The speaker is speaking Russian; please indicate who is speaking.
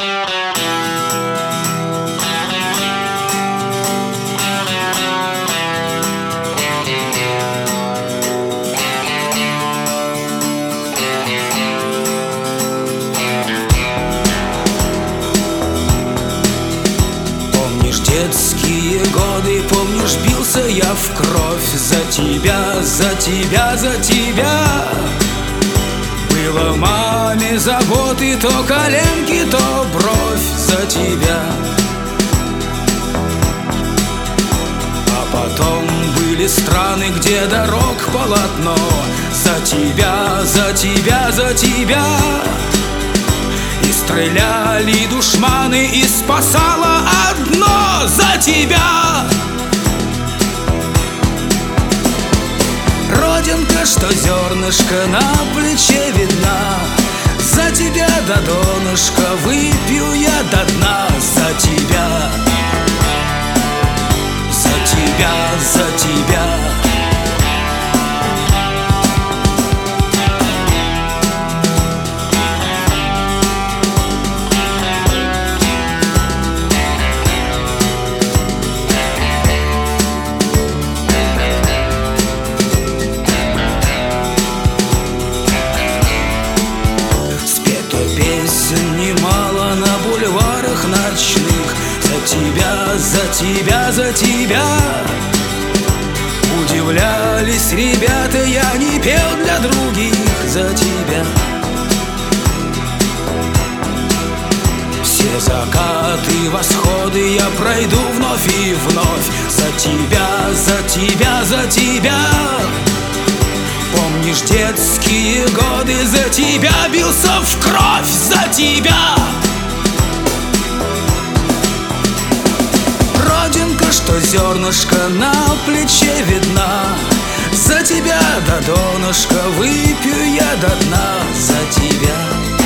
Speaker 1: Детские годы, помнишь, бился я в кровь за тебя, за тебя, за тебя. Было маме заботы, то коленки, то бровь за тебя. А потом были страны, где дорог полотно. За тебя, за тебя, за тебя. И стреляли душманы, и спасало одно: за тебя. Родинка, что зернышко на плече видна, за тебя до донышка выпью я до дна. За тебя, за тебя, за тебя. Немало на бульварах ночных. За тебя, за тебя, за тебя. Удивлялись ребята, я не пел для других. За тебя. Все закаты, восходы я пройду вновь и вновь. За тебя, за тебя, за тебя. Помнишь детские годы, за тебя бился в кровь, за тебя. Родинка, что зернышко на плече видна, за тебя до донышка выпью я до дна. За тебя.